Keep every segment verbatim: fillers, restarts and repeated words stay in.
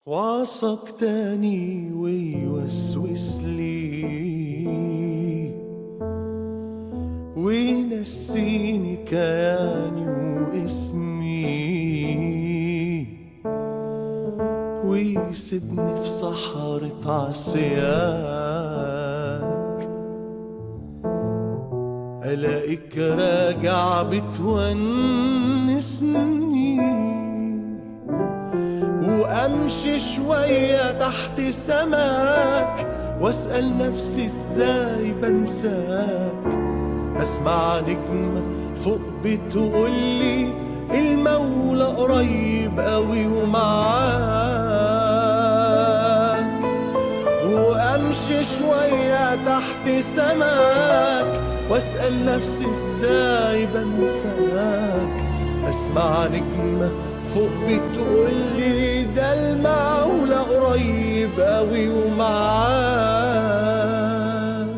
وعصك تاني ويوسوس لي وينسيني كياني واسمي ويسيبني في صحارة عصيانك، ألاقيك راجع بتونسني وأمشي شوية تحت سماك وأسأل نفسي إزاي بنساك. أسمع نجمة فوق بتقولي المولى قريب قوي ومعاك، وأمشي شوية تحت سماك وأسأل نفسي إزاي بنساك. أسمع نجمة فوق بتقولي ده المولى قريب قوي ومعاك،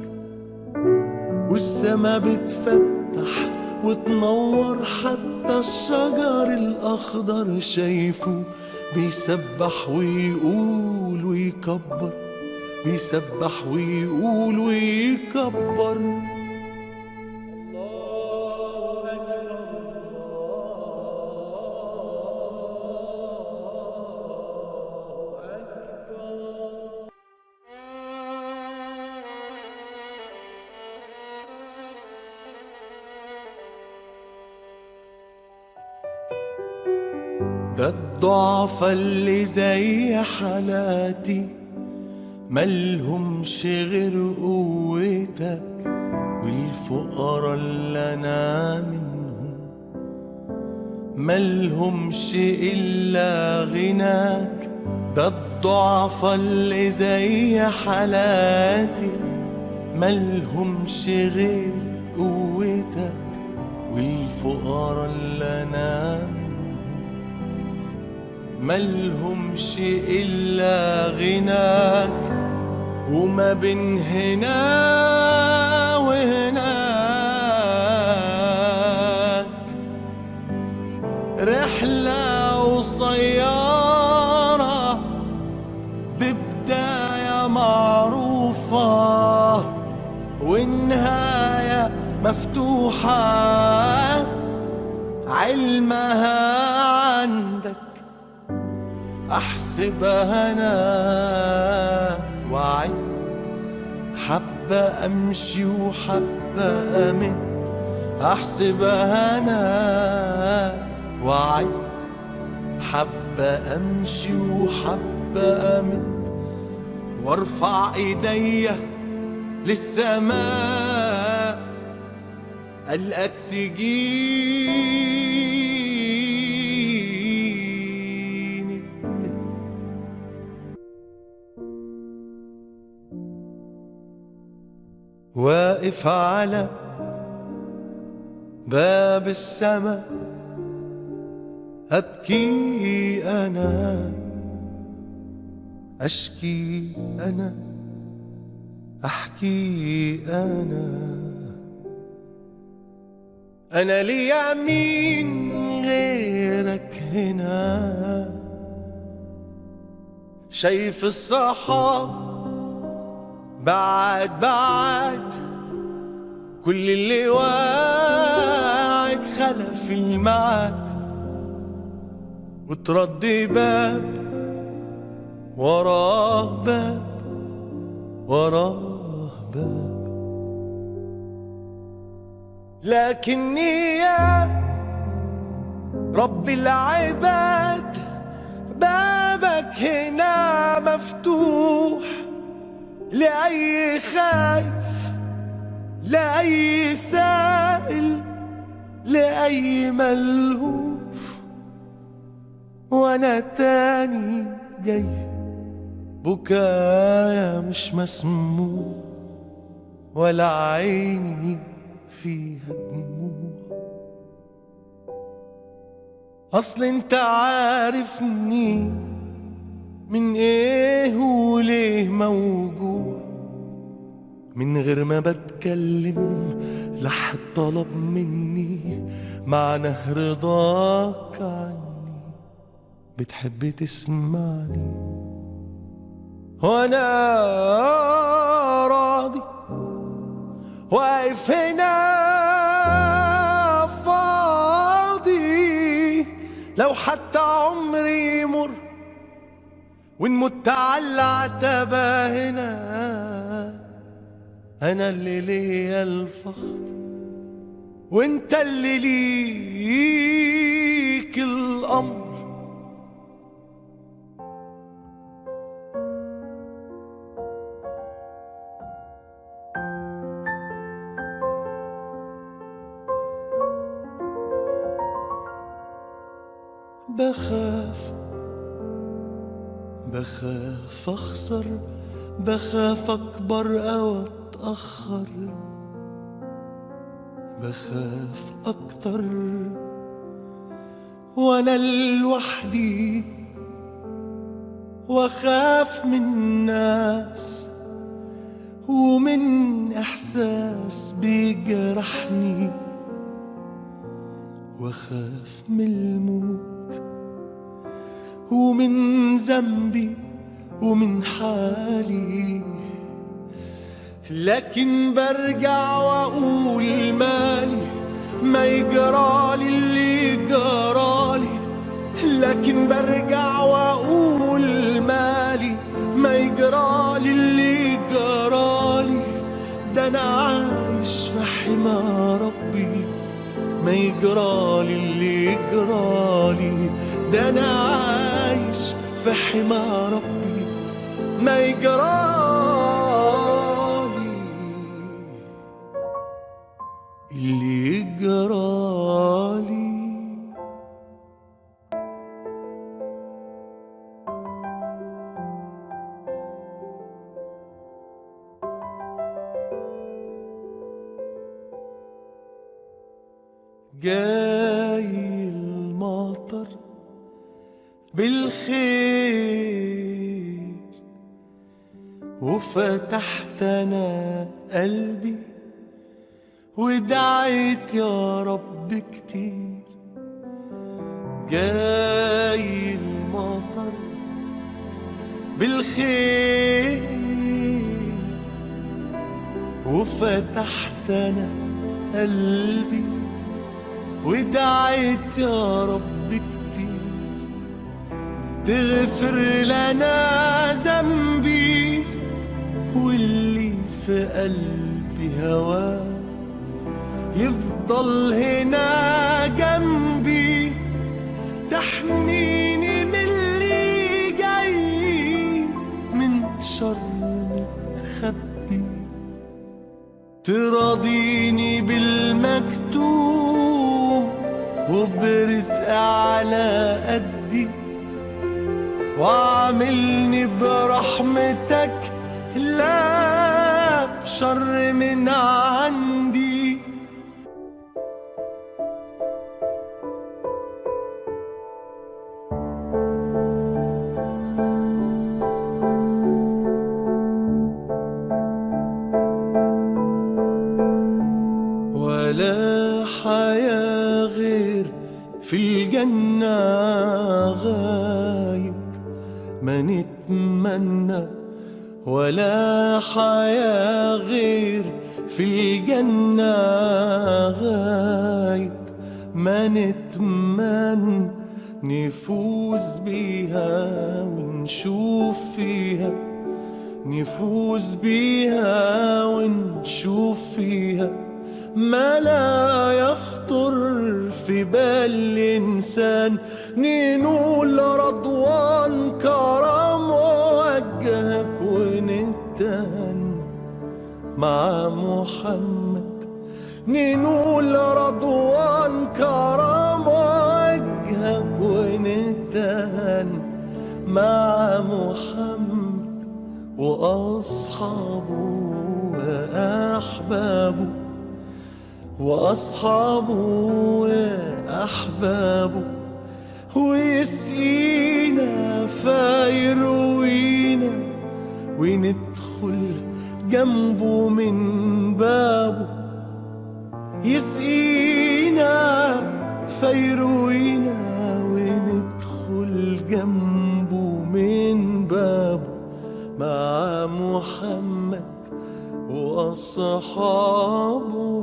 والسما بتفتح وتنور حتى الشجر الأخضر شايفه بيسبح ويقول ويكبر، بيسبح ويقول ويكبر. ده الضعفاء اللي زي حالاتي ملهمش غير قوتك، والفقراء اللي انا منهم ملهمش الا غناك. ده الضعفاء اللي زي حالاتي ملهمش غير قوتك، والفقراء اللي انا منهم ملهمش إلا غناك. وما بين هنا وهناك رحلة قصيرة ببداية معروفة والنهاية مفتوحة، علمها عندك أحسبها أنا وعد، حبة أمشي وحبة أمد. أحسبها أنا وعد، حبة أمشي وحبة أمد. وارفع إيديا للسماء ألقاك تجي واقف على باب السما أبكي أنا، أشكي أنا، أحكي أنا. أنا ليا مين غيرك هنا؟ شايف الصحاب بعد بعد، كل اللي واعد خلف الميعاد، وتردي باب وراه باب وراه باب. لكني يا رب العباد بابك هنا مفتوح لأي خايف، لأي سائل، لأي ملهوف. وأنا تاني جاي بكايا مش مسموع ولا عيني فيها دموع. أصل انت عارفني من ايه وليه موجوع، من غير ما بتكلم لحد طلب مني معنى رضاك عني. بتحب تسمعني، وانا راضي واقف هنا فاضي. لو حتى عمري يمر وان مت على العتبة هنا، انا اللي ليا الفخر وانت اللي ليك الامر. بخاف بخاف اخسر، بخاف اكبر او اتاخر، بخاف اكتر وانا لوحدي، واخاف من ناس ومن احساس بيجرحني، واخاف من الموت ومن ذنبي ومن حالي. لكن برجع واقول مالي ما يجرالي اللي جرالي، لكن برجع واقول مالي ما يجرالي اللي جرالي. ده انا عايش في حمى ربي ما يجرالي اللي جرالي، ده انا عايش في حمى ربي ما يجرالي اللي جرالي. جاي المطر بالخير وفتحت انا قلبي ودعيت يا رب كتير. جاي المطر بالخير وفتحت انا قلبي ودعيت يا رب كتير تغفر لنا ذنبي واللي في قلبي هواه يفضل هنا جنبي تحميني من اللي جاي من شر متخبي، تراضيني بالمكتوب وبرزق على قدي، وعاملني برحمتك لا بشر من عندي. ولا حياة غير في الجنة غايب ما نتمنى، ولا حياة غير في الجنة غايب ما نتمنى، نفوز بيها ونشوف فيها، نفوز بيها ونشوف فيها ما لا يخطر في بال الإنسان، ننول رضوان كرم وجهك ونتهنى مع محمد، ننول رضوان كرم وجهك ونتهنى مع محمد وأصحابه وأحبابه، وأصحابه وأحبابه، ويسقينا فيروينا وندخل جنبه من بابه، يسقينا فيروينا وندخل جنبه صحابه.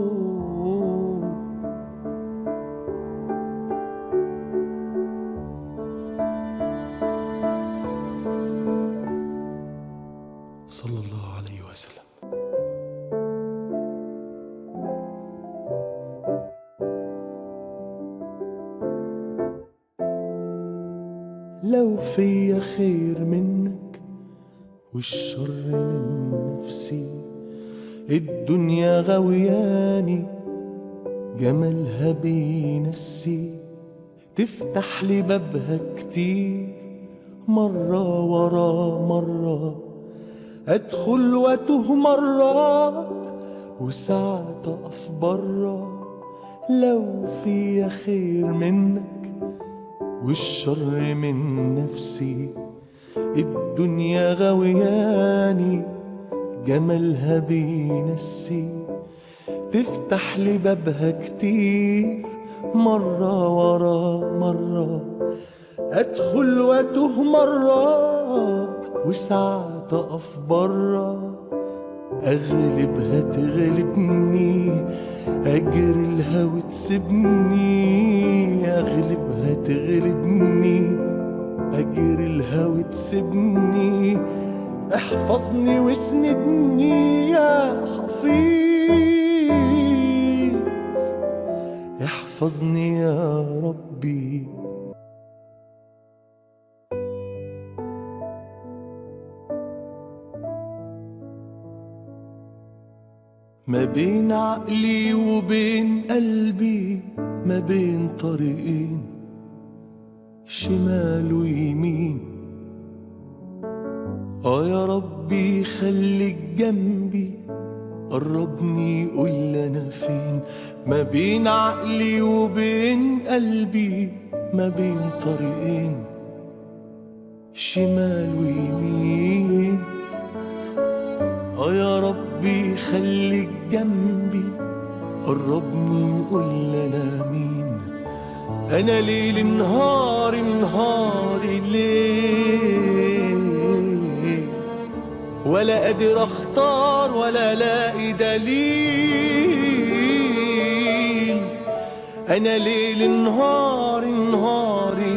صلى الله عليه وسلم. لو فيا خير منك والشر من نفسي، الدنيا غوياني جمالها بينسي، تفتح لي بابها كتير مرة ورا مرة، أدخل وأتوه مرات وساعات أقف برا. لو فيا خير منك والشر من نفسي، الدنيا غوياني جمالها بينسي، تفتح لي بابها كتير مرة ورا مرة، أدخل وأتوه مرات وساعات أقف برا. أغلبها تغلبني، أجري لها وتسيبني، أغلبها تغلبني، أجري لها وتسيبني. احفظني واسندني يا حفيظ، احفظني يا ربي. ما بين عقلي وبين قلبي، ما بين طريقين شمال ويمين. آه يا ربي خليك جنبي، قربني قول أنا فين. ما بين عقلي وبين قلبي، ما بين طريقين شمال ويمين. آه يا ربي خليك جنبي، قربني قول أنا مين. أنا ليل نهاري نهاري ليل، ولا قادر أختار ولا ألاقي دليل. أنا ليل نهاري نهاري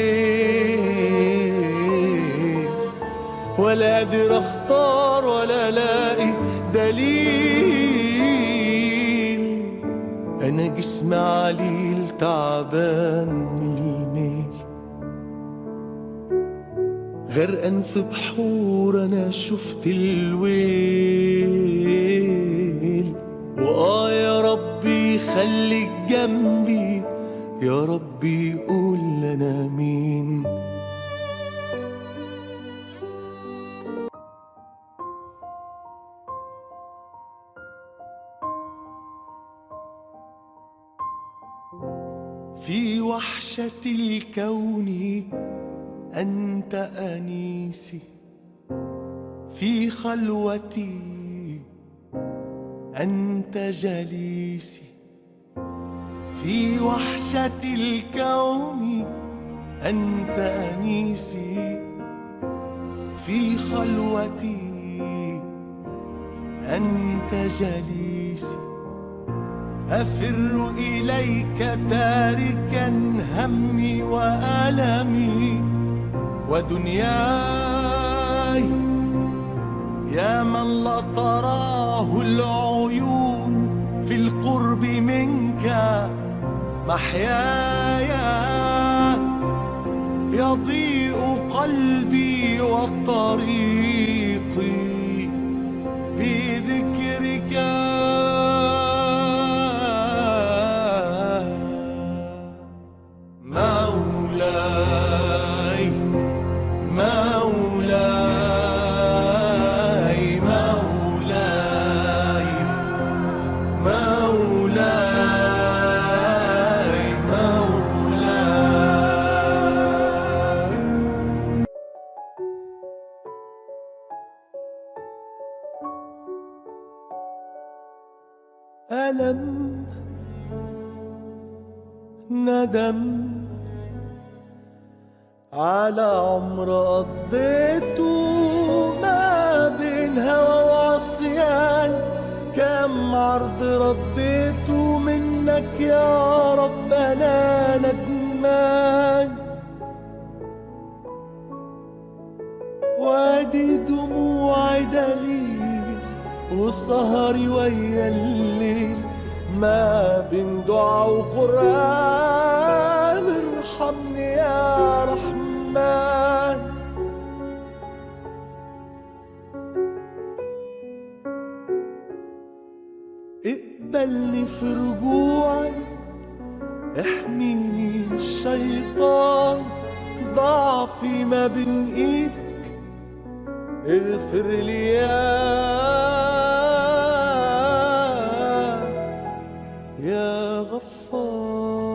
ليل، ولا قادر أختار ولا ألاقي دليل. أنا جسمي عليل تعبان من الميل، غرقان في بحور أنا شفت الويل. وآه يا ربي خليك جنبي، يا ربي قول أنا مين. في وحشة الكون أنت أنيسي، في خلوتي أنت جليسي. في وحشة الكون أنت أنيسي، في خلوتي أنت جليسي. أفر إليك تاركا همي وألمي ودنياي، يا من لا تراه العيون في القرب منك محياي. يضيء قلبي وطريقي بذكرك مولاي مولاي مولاي مولاي مولاي. ألم ندم على عمر قضيته ما بين هوى وعصيان، كان عرض رديته منك يا رب أنا ندمان، وادي دموعي دليل وسهري ويا الليل، ما بين دعا وقرآن ارحمني يا رحمن. اقبلني في رجوعي، احميني من الشيطان، ضعفي ما بين ايدك اغفر لي يا يا غفار.